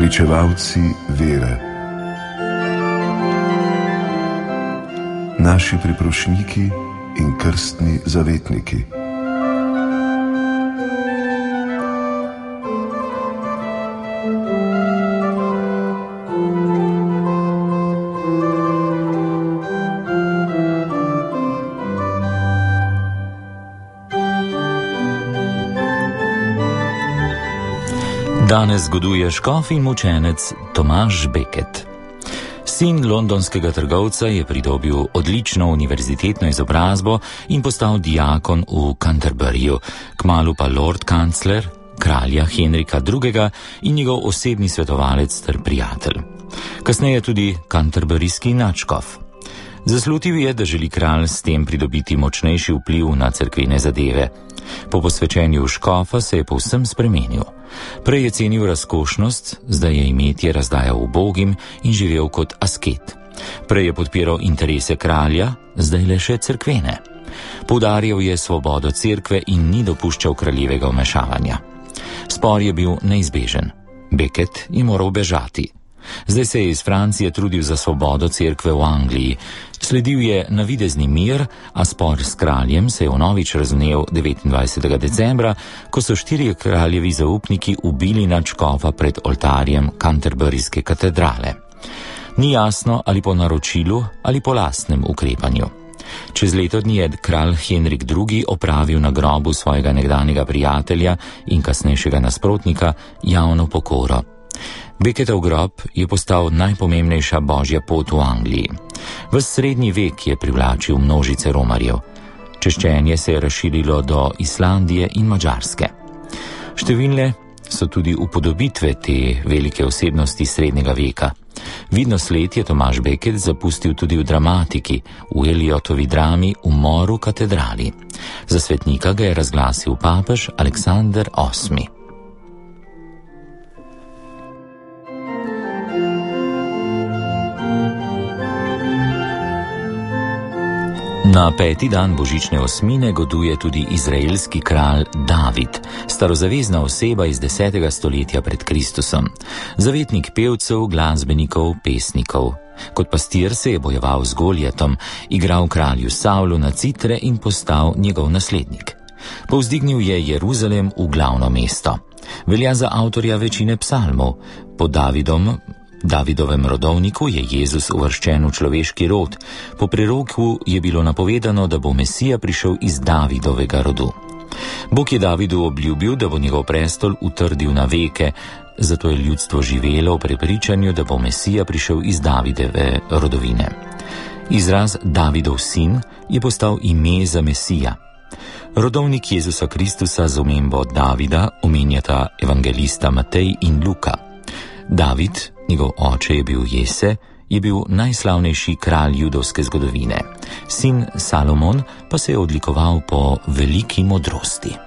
Pričevalci vere. Naši priprošniki in krstni zavetniki. Danes zgoduje škof in mučenec Tomaž Becket. Sin londonskega trgovca je pridobil odlično univerzitetno izobrazbo in postal diakon v Canterburyju, kmalu pa lord kancler, kralja Henrika II. In njegov osebni svetovalec ter prijatelj. Kasneje tudi canterburyski nadškof. Zaslutil je, da želi kralj s tem pridobiti močnejši vpliv na cerkvene zadeve. Po posvečenju škofa se je povsem spremenil. Prej je cenil razkošnost, zdaj je imetje razdajal ubogim in živel kot asket. Prej je podpiral interese kralja, zdaj le še cerkvene. Poudarjal je svobodo cerkve in ni dopuščal kraljevega vmešavanja. Spor je bil neizbežen. Becket je moral bežati. Zdaj se je iz Francije trudil za svobodo cerkve v Angliji. Sledil je navidezni mir, a spor s kraljem se je vnovič razvnel 29. decembra, ko so 4 kraljevi zaupniki ubili nadškofa pred oltarjem Canterburyske katedrale. Ni jasno, ali po naročilu ali po lastnem ukrepanju. Čez leto dni je kralj Henrik II. Opravil na grobu svojega nekdanjega prijatelja in kasnejšega nasprotnika javno pokoro. Becketov grob je postal najpomembnejša božja pot v Angliji. V srednji vek je privlačil množice romarjev. Češčenje se je razširilo do Islandije in Madžarske. Številne so tudi upodobitve te velike osebnosti srednjega veka. Vidno sled je Tomaž Becket zapustil tudi v dramatiki, v Eliotovi drami Umor v katedrali. Za svetnika ga je razglasil papež Aleksander VIII. Na 5. dan božične osmine goduje tudi izraelski kralj David, starozavezna oseba iz 10. stoletja pred Kristusom, zavetnik pevcev, glasbenikov, pesnikov. Kot pastir se je bojeval z Goljatom, igral kralju Savlu na citre in postal njegov naslednik. Povzdignil je Jeruzalem v glavno mesto. Velja za avtorja večine psalmov. Po Davidovem rodovniku je Jezus uvrščen v človeški rod. Po preroku je bilo napovedano, da bo Mesija prišel iz Davidovega rodu. Bog je Davidu obljubil, da bo njegov prestol utrdil na veke, zato je ljudstvo živelo v prepričanju, da bo Mesija prišel iz Davidove rodovine. Izraz Davidov sin je postal ime za Mesija. Rodovnik Jezusa Kristusa z omembo Davida omenjata evangelista Matej in Luka. David, njegov oče je bil Jese, je bil najslavnejši kralj judovske zgodovine. Sin Salomon pa se je odlikoval po veliki modrosti.